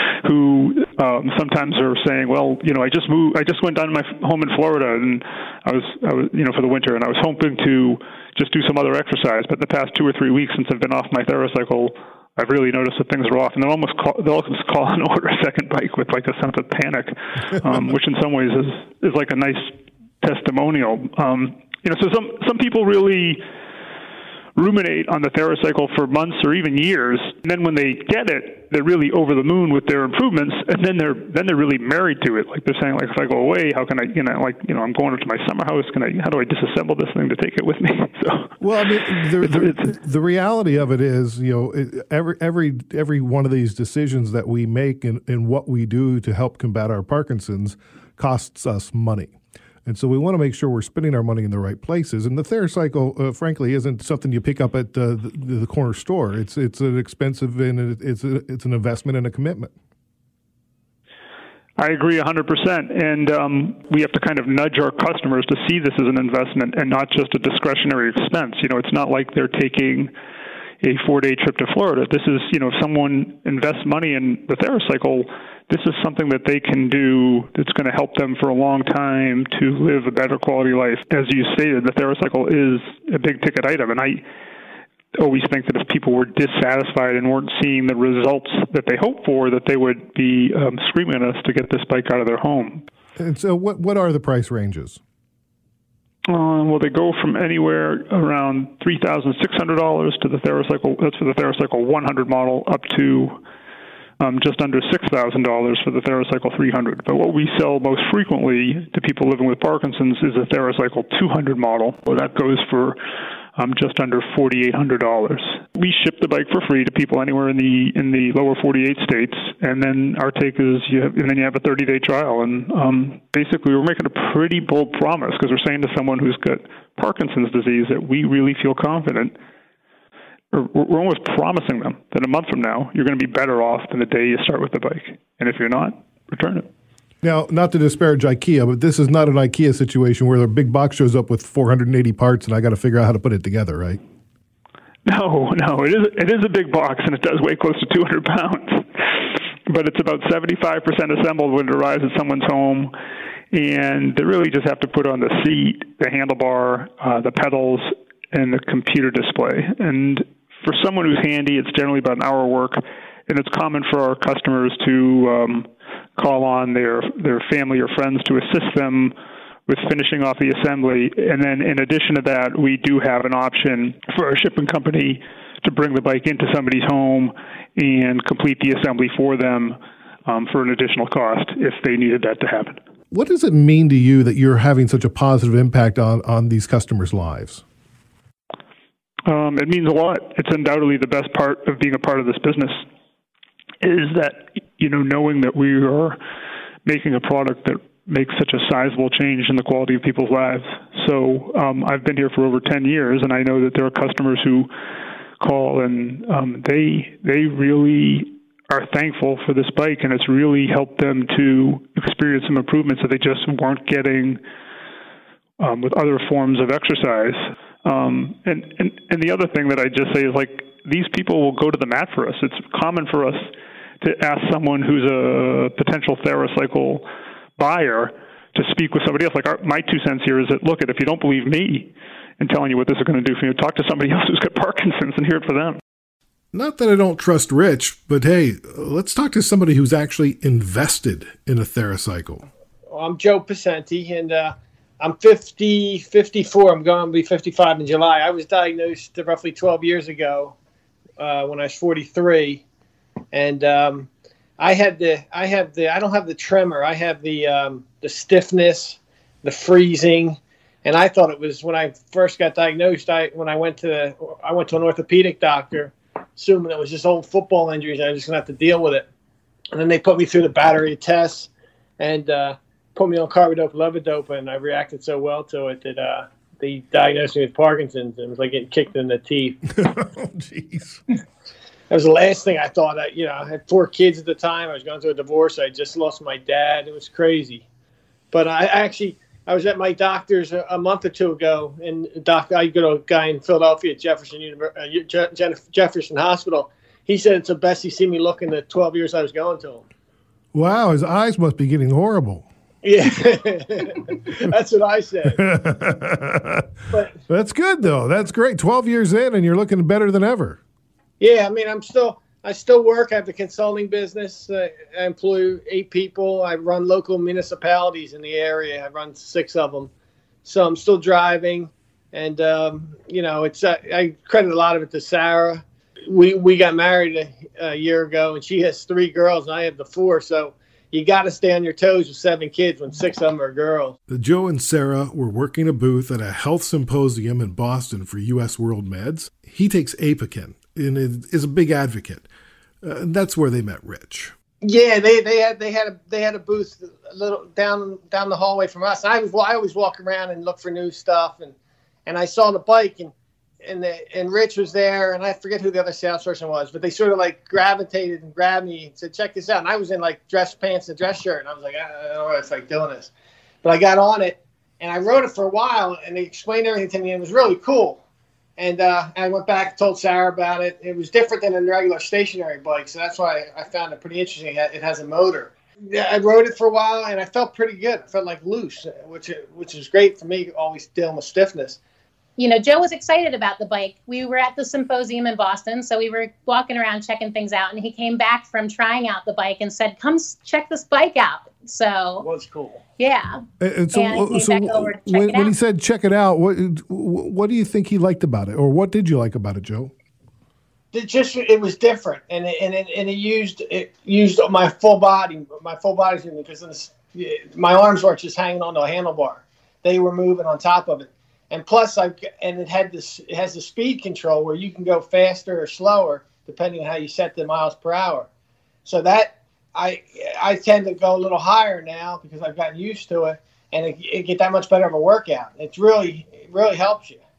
who um, sometimes are saying, "Well, you know, I just moved, I just went down to my home in Florida, and I was, I was, you know, for the winter, and I was hoping to just do some other exercise, but the past two or three weeks since I've been off my TheraCycle, I've really noticed that things are off," and they'll almost call, they'll almost call and order a second bike with like a sense of panic, um, which in some ways is is like a nice testimonial. Um, you know, so some some people really ruminate on the TheraCycle for months or even years, and then when they get it, they're really over the moon with their improvements, and then they're then they're really married to it. Like they're saying, like, if I go away, how can I, you know, like, you know, I'm going to my summer house. Can I? How do I disassemble this thing to take it with me? So, well, I mean, the, the, the reality of it is, you know, every every every one of these decisions that we make and, and what we do to help combat our Parkinson's costs us money. And so we want to make sure we're spending our money in the right places. And the TheraCycle, uh, frankly, isn't something you pick up at uh, the, the corner store. It's it's an expensive and it's a, it's an investment and a commitment. I agree one hundred percent. And um, we have to kind of nudge our customers to see this as an investment and not just a discretionary expense. You know, it's not like they're taking a four-day trip to Florida. This is, you know, if someone invests money in the TheraCycle, this is something that they can do that's going to help them for a long time to live a better quality life. As you stated, the TheraCycle is a big-ticket item, and I always think that if people were dissatisfied and weren't seeing the results that they hoped for, that they would be um, screaming at us to get this bike out of their home. And so what, what are the price ranges? Uh, well, they go from anywhere around three thousand six hundred dollars to the TheraCycle, that's for the TheraCycle one hundred model, up to um, just under six thousand dollars for the TheraCycle three hundred. But what we sell most frequently to people living with Parkinson's is a TheraCycle two hundred model. Well, that goes for um, just under four thousand eight hundred dollars. We ship the bike for free to people anywhere in the in the lower forty-eight states, and then our take is you have, and then you have a thirty-day trial. And um, basically, we're making a pretty bold promise because we're saying to someone who's got Parkinson's disease that we really feel confident, or we're almost promising them that a month from now you're going to be better off than the day you start with the bike. And if you're not, return it. Now, not to disparage IKEA, but this is not an IKEA situation where the big box shows up with four hundred eighty parts and I got to figure out how to put it together, right? No, no, it is it is a big box and it does weigh close to two hundred pounds, but it's about seventy-five percent assembled when it arrives at someone's home, and they really just have to put on the seat, the handlebar, uh, the pedals, and the computer display. And for someone who's handy, it's generally about an hour work, and it's common for our customers to um, call on their their family or friends to assist them with finishing off the assembly. And then in addition to that, we do have an option for our shipping company to bring the bike into somebody's home and complete the assembly for them um, for an additional cost if they needed that to happen. What does it mean to you that you're having such a positive impact on, on these customers' lives? Um, it means a lot. It's undoubtedly the best part of being a part of this business is that, you know, knowing that we are making a product that makes such a sizable change in the quality of people's lives. So um, I've been here for over ten years, and I know that there are customers who call, and um, they they really are thankful for this bike, and it's really helped them to experience some improvements that they just weren't getting um, with other forms of exercise. Um, and, and, and the other thing that I just say is, like, these people will go to the mat for us. It's common for us to ask someone who's a potential TheraCycle buyer to speak with somebody else. Like, our, my two cents here is that, look, if you don't believe me in telling you what this is going to do for you, talk to somebody else who's got Parkinson's and hear it for them. Not that I don't trust Rich, but hey, let's talk to somebody who's actually invested in a TheraCycle. Well, I'm Joe Pacenti, and uh, I'm fifty, fifty-four. I'm going to be fifty-five in July. I was diagnosed roughly twelve years ago uh, when I was forty-three, and um, I had the, I have the, I don't have the tremor. I have the, um, the stiffness, the freezing, and I thought it was when I first got diagnosed. I when I went to, the, I went to an orthopedic doctor, assuming it was just old football injuries. And I was just gonna have to deal with it, and then they put me through the battery of tests and uh, put me on carbidopa, levodopa, and I reacted so well to it that uh, they diagnosed me with Parkinson's. It was like getting kicked in the teeth. Oh, jeez. That was the last thing I thought. I, you know, I had four kids at the time. I was going through a divorce. I just lost my dad. It was crazy. But I actually, I was at my doctor's a, a month or two ago, and doc, I go to a guy in Philadelphia at Jefferson University, uh, Je- Jefferson Hospital. He said it's the best he's seen me look in the twelve years I was going to him. Wow, his eyes must be getting horrible. Yeah, that's what I said. But that's good, though. That's great. twelve years in, and you're looking better than ever. Yeah, I mean, I'm still, I still work. I have the consulting business. Uh, I employ eight people. I run local municipalities in the area. I run six of them. So I'm still driving. And, um, you know, it's, uh, I credit a lot of it to Sarah. We, we got married a, a year ago, and she has three girls, and I have the four. So you got to stay on your toes with seven kids when six of them are girls. Joe and Sarah were working a booth at a health symposium in Boston for U S World Meds. He takes Apokyn and is a big advocate. Uh, that's where they met Rich. Yeah, they they had they had a they had a booth a little down down the hallway from us. I was I always walk around and look for new stuff, and and I saw the bike, and and the, and Rich was there, and I forget who the other salesperson was, but they sort of like gravitated and grabbed me and said, "Check this out." And I was in like dress pants and dress shirt, and I was like, "I don't know if it's like doing this," but I got on it, and I rode it for a while, and they explained everything to me, and it was really cool. And uh, I went back and told Sarah about it. It was different than a regular stationary bike, so that's why I found it pretty interesting. It has a motor. Yeah, I rode it for a while, and I felt pretty good. I felt like loose, which which is great for me, always dealing with stiffness. You know, Joe was excited about the bike. We were at the symposium in Boston, so we were walking around checking things out, and he came back from trying out the bike and said, "Come check this bike out." So it was cool. Yeah. And so, and he so came back over to check when, it when out. he said check it out, what what do you think he liked about it, or what did you like about it, Joe? It just it was different, and it, and it, and it used it used my full body, my full body, because my arms weren't just hanging onto a handlebar; they were moving on top of it. And plus, I and it had this it has the speed control where you can go faster or slower depending on how you set the miles per hour. So that I I tend to go a little higher now because I've gotten used to it, and it, it get that much better of a workout. It's really it really helps you.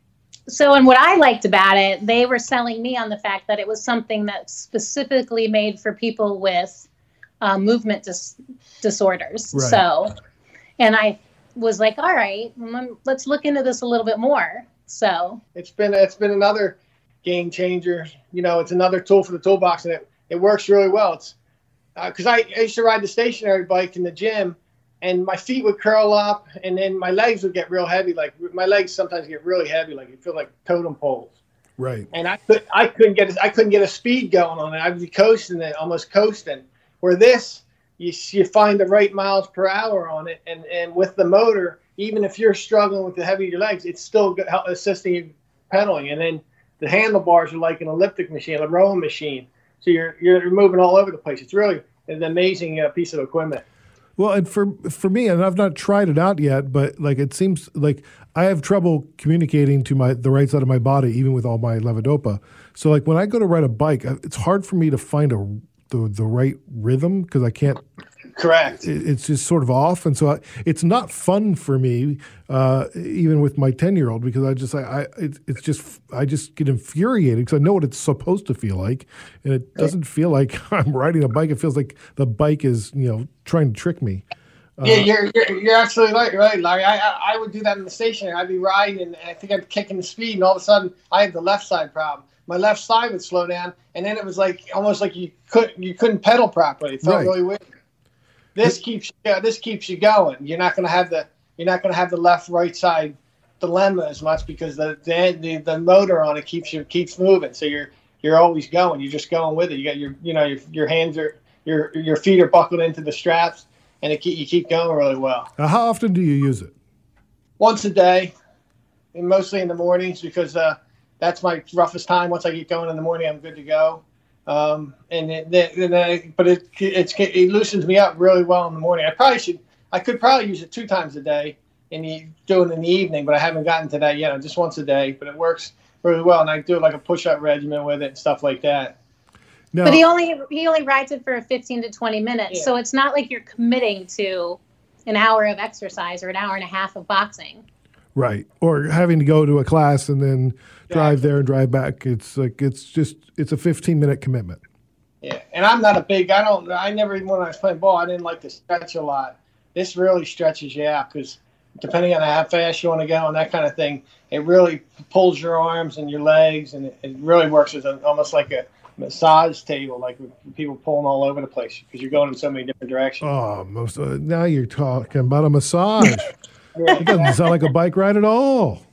So, and what I liked about it, they were selling me on the fact that it was something that's specifically made for people with uh, movement dis- disorders. Right. So, and I was like, all right, let's look into this a little bit more. So it's been it's been another game changer. You know, it's another tool for the toolbox, and it, it works really well. It's because uh, I, I used to ride the stationary bike in the gym, and my feet would curl up, and then my legs would get real heavy. Like my legs sometimes get really heavy, like you feel like totem poles. Right. And I could I couldn't get I couldn't get a speed going on it. I'd be coasting it, almost coasting. Where this, you you find the right miles per hour on it, and and with the motor, even if you're struggling with the heavy of your legs, it's still assisting you pedaling. And then the handlebars are like an elliptic machine, a rowing machine. So you're you're moving all over the place. It's really an amazing uh, piece of equipment. Well, and for for me, and I've not tried it out yet, but like it seems like I have trouble communicating to my the right side of my body, even with all my levodopa. So like when I go to ride a bike, it's hard for me to find a the the right rhythm because I can't. Correct. It, it's just sort of off, and so I, it's not fun for me, uh, even with my ten-year-old, because I just I, I it, it's just I just get infuriated because I know what it's supposed to feel like, and it doesn't feel like I'm riding a bike. It feels like the bike is you know trying to trick me. Uh, Yeah, you're, you're you're absolutely right, right, Larry. I, I I would do that in the stationary. I'd be riding, and I think I'm kicking the speed, and all of a sudden I have the left side problem. My left side would slow down, and then it was like almost like you couldn't you couldn't pedal properly. It felt Right. really weird. This keeps yeah, this keeps you going. You're not going to have the you're not going to have the left right side dilemma as much because the, the the the motor on it keeps you keeps moving. So you're you're always going. You're just going with it. You got your you know your your hands are your your feet are buckled into the straps, and it keep, you keep going really well. uh, how often do you use it? Once a day, and mostly in the mornings because uh, that's my roughest time. Once I get going in the morning, I'm good to go. Um, and it, it, it, but it, it's, it loosens me up really well in the morning. I probably should, I could probably use it two times a day and you do it in the evening, but I haven't gotten to that yet. Just once a day, but it works really well. And I do like a push-up regimen with it and stuff like that. No. But he only he only rides it for fifteen to twenty minutes, Yeah. so it's not like you're committing to an hour of exercise or an hour and a half of boxing. Right. Or having to go to a class and then drive there and drive back. It's like it's just it's a fifteen minute commitment. Yeah, and I'm not a big. I don't. I never even when I was playing ball, I didn't like to stretch a lot. This really stretches you out because depending on how fast you want to go and that kind of thing, it really pulls your arms and your legs, and it, it really works as a, almost like a massage table, like with people pulling all over the place because you're going in so many different directions. Oh, most uh, now you're talking about a massage. It doesn't sound like a bike ride at all.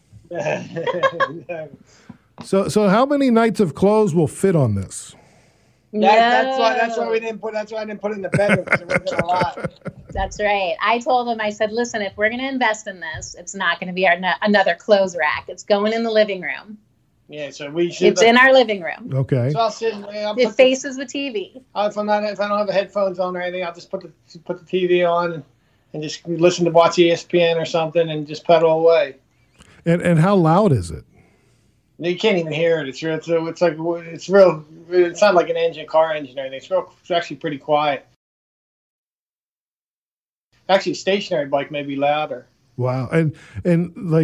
So, so how many nights of clothes will fit on this? That, that's why. That's why we didn't put. That's why I didn't put it in the bedroom because it wasn't a lot. That's right. I told him, I said, listen, if we're going to invest in this, it's not going to be our, another clothes rack. It's going in the living room. Yeah, so we should. It's in our living room. Okay. So I'll sit. I'll It put faces the T V. the, if I'm not, if I don't have the headphones on or anything, I'll just put the put the T V on and, and just listen to watch E S P N or something and just pedal away. And and how loud is it? You can't even hear it. It's real. It's, it's like it's real. It's not like an engine, car engine or anything. It's real. It's actually pretty quiet. Actually, a stationary bike may be louder. Wow. And and like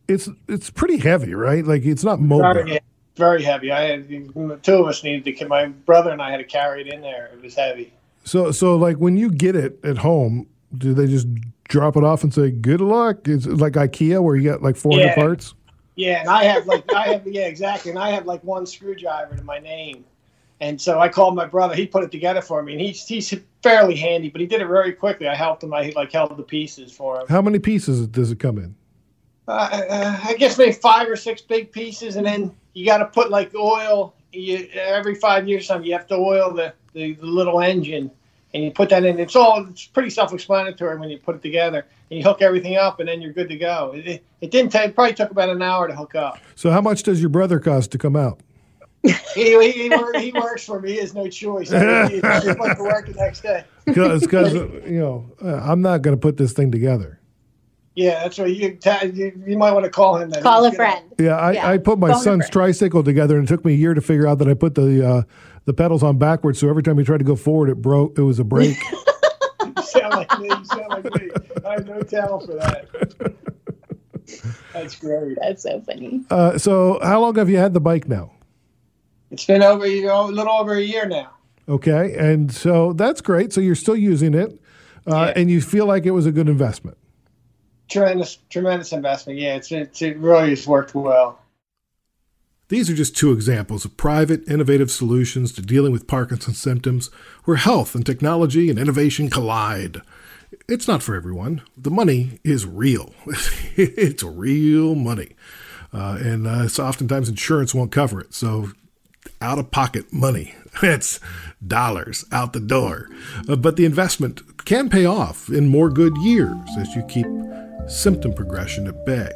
it's it's pretty heavy, right? Like it's not mobile. Very, very heavy. I had two of us needed to. My brother and I had to carry it in there. It was heavy. So so like when you get it at home, do they just drop it off and say good luck? Is it like IKEA where you get like four hundred Yeah. parts? Yeah, and I have like I have yeah exactly, and I have like one screwdriver to my name, and so I called my brother. He put it together for me, and he's he's fairly handy, but he did it very quickly. I helped him. I like held the pieces for him. How many pieces does it come in? Uh, uh, I guess maybe five or six big pieces, and then you got to put like oil. You, every five years, something you have to oil the, the, the little engine, and you put that in. It's all it's pretty self-explanatory when you put it together, and you hook everything up, and then you're good to go. It, it, it didn't take. It probably took about an hour to hook up. So how much does your brother cost to come out? he, he, he, work, he works for me. He has no choice. I mean, he just went to work the next day. Because you know uh, I'm not going to put this thing together. Yeah, that's right. You, you you might want to call him then. Call a Get friend. Yeah, I, Yeah. I put my Phone son's number. tricycle together, and it took me a year to figure out that I put the uh, the pedals on backwards. So every time he tried to go forward, it broke. It was a brake. You sound like me. You sound like me. I have no talent for that. That's great. That's so funny. uh, so how long have you had the bike now? It's been over a year- a little over a year now. Okay, and so that's great. So you're still using it, uh, Yeah. and you feel like it was a good investment. Tremendous, tremendous investment. Yeah, it's, it's it really has worked well. These are just two examples of private, innovative solutions to dealing with Parkinson's symptoms where health and technology and innovation collide. It's not for everyone. The money is real. It's real money. Uh, and uh, so oftentimes insurance won't cover it. So out-of-pocket money. It's dollars out the door. Uh, but the investment can pay off in more good years as you keep symptom progression at bay.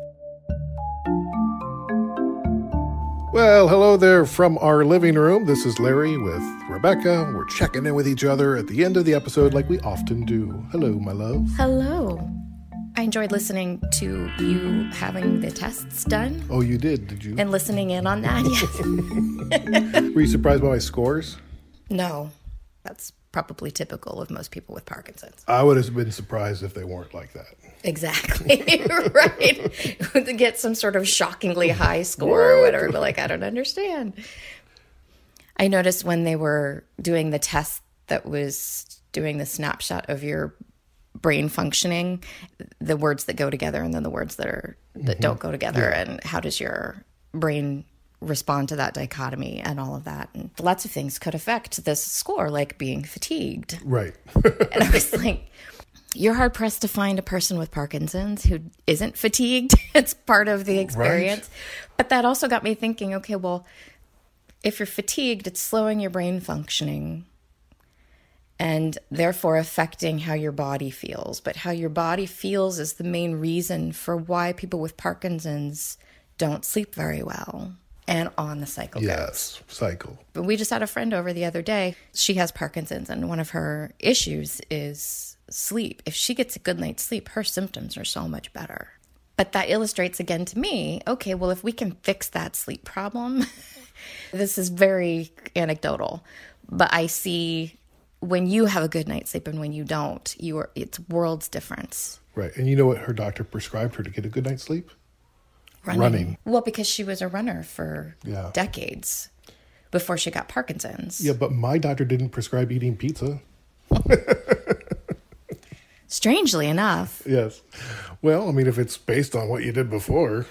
Well, hello there from our living room. This is Larry with Rebecca. We're checking in with each other at the end of the episode like we often do. Hello, my love. Hello. I enjoyed listening to you having the tests done. Oh, you did, did you? And listening in on that, yes. Were you surprised by my scores? No, that's probably typical of most people with Parkinson's. I would have been surprised if they weren't like that. Exactly, right. To get some sort of shockingly high score or whatever, but like, I don't understand. I noticed when they were doing the test that was doing the snapshot of your brain functioning, the words that go together and then the words that are that mm-hmm. don't go together, yeah. And how does your brain respond to that dichotomy and all of that. And lots of things could affect this score, like being fatigued. Right. And I was like, you're hard pressed to find a person with Parkinson's who isn't fatigued. It's part of the experience. Right. But that also got me thinking, okay, well, if you're fatigued, it's slowing your brain functioning and therefore affecting how your body feels. But how your body feels is the main reason for why people with Parkinson's don't sleep very well. And on the cycle yes, goes. cycle. But we just had a friend over the other day. She has Parkinson's, and one of her issues is sleep. If she gets a good night's sleep, her symptoms are so much better. But that illustrates again to me, okay, well, if we can fix that sleep problem, this is very anecdotal, but I see when you have a good night's sleep and when you don't, you are it's worlds difference. Right. And you know what her doctor prescribed her to get a good night's sleep? Running. Running. Well, because she was a runner for yeah. decades before she got Parkinson's. Yeah, but my doctor didn't prescribe eating pizza. Strangely enough. Yes. Well, I mean, if it's based on what you did before.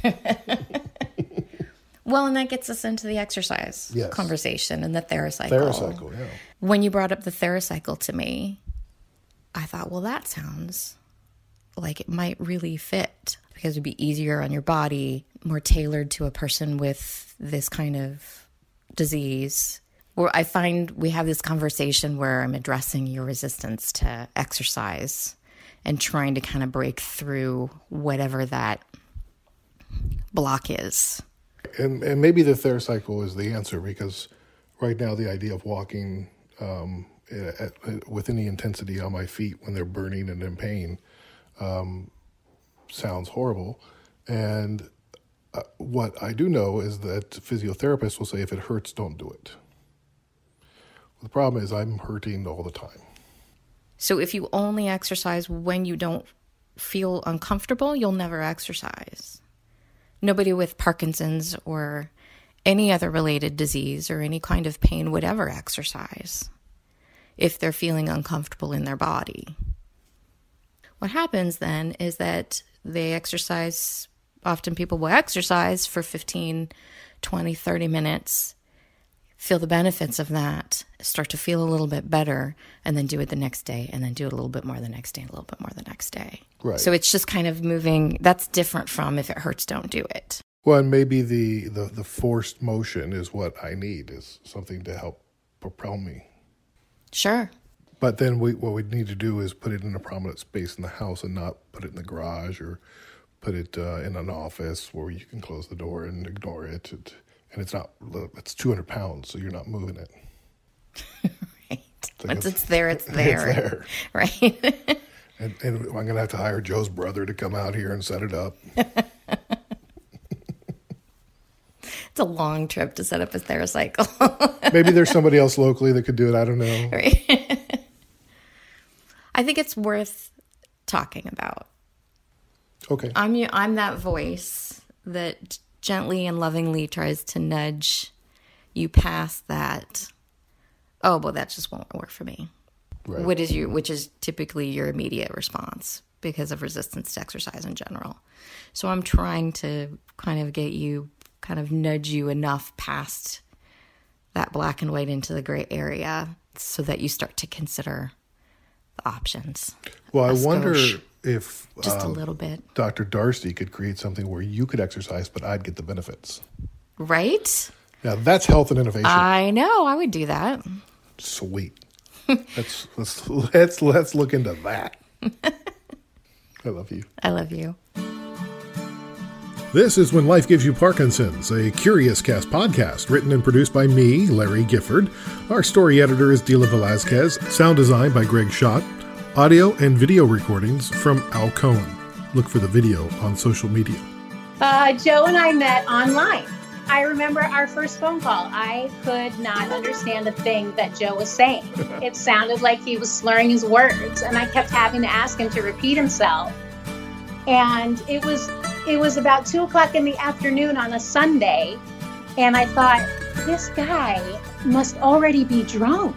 Well, and that gets us into the exercise yes. conversation and the TheraCycle. TheraCycle, yeah. When you brought up the TheraCycle to me, I thought, well, that sounds like it might really fit because it'd be easier on your body, more tailored to a person with this kind of disease. Where I find we have this conversation where I'm addressing your resistance to exercise and trying to kind of break through whatever that block is. And and maybe the TheraCycle is the answer because right now the idea of walking um, at, at, with any intensity on my feet when they're burning and in pain um, sounds horrible. And uh, what I do know is that physiotherapists will say if it hurts, don't do it. The problem is I'm hurting all the time. So if you only exercise when you don't feel uncomfortable, you'll never exercise. Nobody with Parkinson's or any other related disease or any kind of pain would ever exercise if they're feeling uncomfortable in their body. What happens then is that they exercise, often people will exercise for fifteen, twenty, thirty minutes, feel the benefits of that, start to feel a little bit better, and then do it the next day, and then do it a little bit more the next day, and a little bit more the next day. Right. So it's just kind of moving. That's different from if it hurts, don't do it. Well, and maybe the, the, the forced motion is what I need, is something to help propel me. Sure. But then we, what we need to do is put it in a prominent space in the house and not put it in the garage or put it uh, in an office where you can close the door and ignore it. it and it's not, it's two hundred pounds, so you're not moving it. Right. So Once it's there, it's there. It's there. Right. and, and I'm going to have to hire Joe's brother to come out here and set it up. It's a long trip to set up a TheraCycle. Maybe there's somebody else locally that could do it. I don't know. Right. I think it's worth talking about. Okay. I'm I'm that voice that gently and lovingly tries to nudge you past that. Oh, well, that just won't work for me. Right. What is your, which is typically your immediate response because of resistance to exercise in general. So I'm trying to kind of get you, kind of nudge you enough past that black and white into the gray area so that you start to consider the options. Well, I Let's wonder go. if Just um, a little bit. Doctor Darcy could create something where you could exercise, but I'd get the benefits. Right? Yeah, that's health and innovation. I know. I would do that. Sweet. let's let's let's let's look into that. I love you. I love you. This is When Life Gives You Parkinson's, a Curious Cast podcast written and produced by me, Larry Gifford. Our story editor is Dila Velazquez. Sound design by Greg Schott. Audio and video recordings from Al Cohen. Look for the video on social media. Uh, Joe and I met online. I remember our first phone call. I could not understand a thing that Joe was saying. It sounded like he was slurring his words, and I kept having to ask him to repeat himself. And it was it was about two o'clock in the afternoon on a Sunday, and I thought, this guy must already be drunk.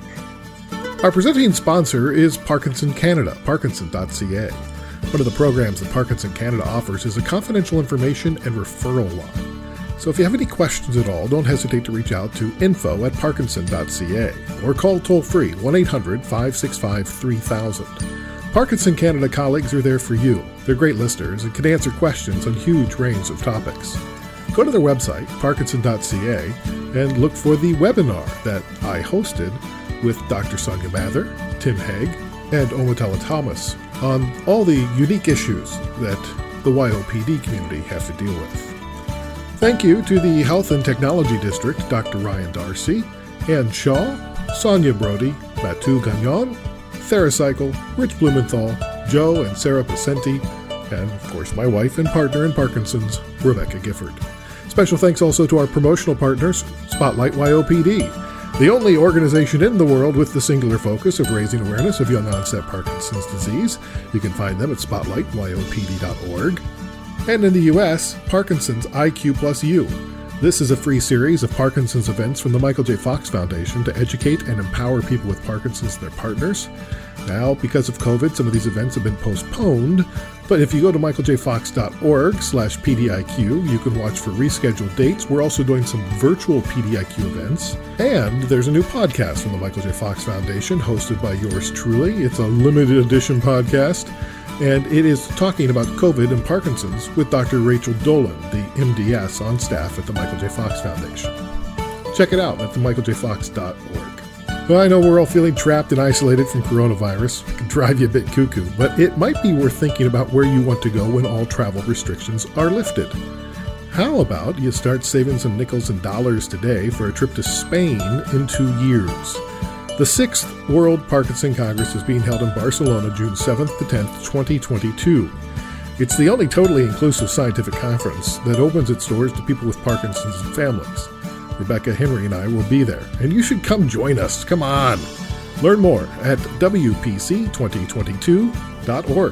Our presenting sponsor is Parkinson Canada, parkinson dot c a. One of the programs that Parkinson Canada offers is a confidential information and referral line. So if you have any questions at all, don't hesitate to reach out to info at parkinson dot c a or call toll-free one eight hundred five six five three thousand. Parkinson Canada colleagues are there for you. They're great listeners and can answer questions on a huge range of topics. Go to their website, parkinson dot c a, and look for the webinar that I hosted with Doctor Sonia Mather, Tim Haig, and Omatella Thomas on all the unique issues that the Y O P D community have to deal with. Thank you to the Health and Technology District, Doctor Ryan Darcy, Ann Shaw, Sonia Brody, Matu Gagnon, TheraCycle, Rich Blumenthal, Joe and Sarah Pacenti, and of course my wife and partner in Parkinson's, Rebecca Gifford. Special thanks also to our promotional partners, Spotlight Y O P D, the only organization in the world with the singular focus of raising awareness of young onset Parkinson's disease. You can find them at spotlight y o p d dot org. And in the U S, Parkinson's I Q Plus U. This is a free series of Parkinson's events from the Michael J. Fox Foundation to educate and empower people with Parkinson's and their partners. Now, because of COVID, some of these events have been postponed, but if you go to michael j fox dot org slash P D I Q, you can watch for rescheduled dates. We're also doing some virtual P D I Q events, and there's a new podcast from the Michael J. Fox Foundation hosted by yours truly. It's a limited edition podcast, and it is talking about COVID and Parkinson's with Doctor Rachel Dolan, the M D S on staff at the Michael J. Fox Foundation. Check it out at the michael j fox dot org. Well, I know we're all feeling trapped and isolated from coronavirus. It can drive you a bit cuckoo, but it might be worth thinking about where you want to go when all travel restrictions are lifted. How about you start saving some nickels and dollars today for a trip to Spain in two years? The sixth World Parkinson Congress is being held in Barcelona June seventh to tenth, twenty twenty-two. It's the only totally inclusive scientific conference that opens its doors to people with Parkinson's and families. Rebecca Henry and I will be there, and you should come join us. Come on! Learn more at w p c twenty twenty-two dot org.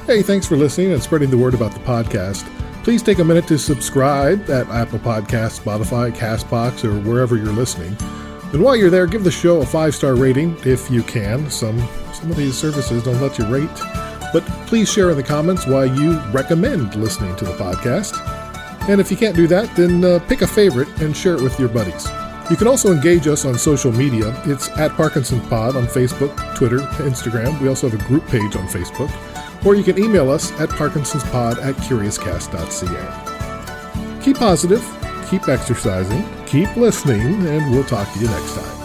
Hey, thanks for listening and spreading the word about the podcast. Please take a minute to subscribe at Apple Podcasts, Spotify, CastBox, or wherever you're listening. And while you're there, give the show a five-star rating if you can. Some, some of these services don't let you rate. But please share in the comments why you recommend listening to the podcast. And if you can't do that, then uh, pick a favorite and share it with your buddies. You can also engage us on social media. It's at Parkinson's Pod on Facebook, Twitter, Instagram. We also have a group page on Facebook. Or you can email us at parkinsonspod at curiouscast dot c a. Keep positive, keep exercising, keep listening, and we'll talk to you next time.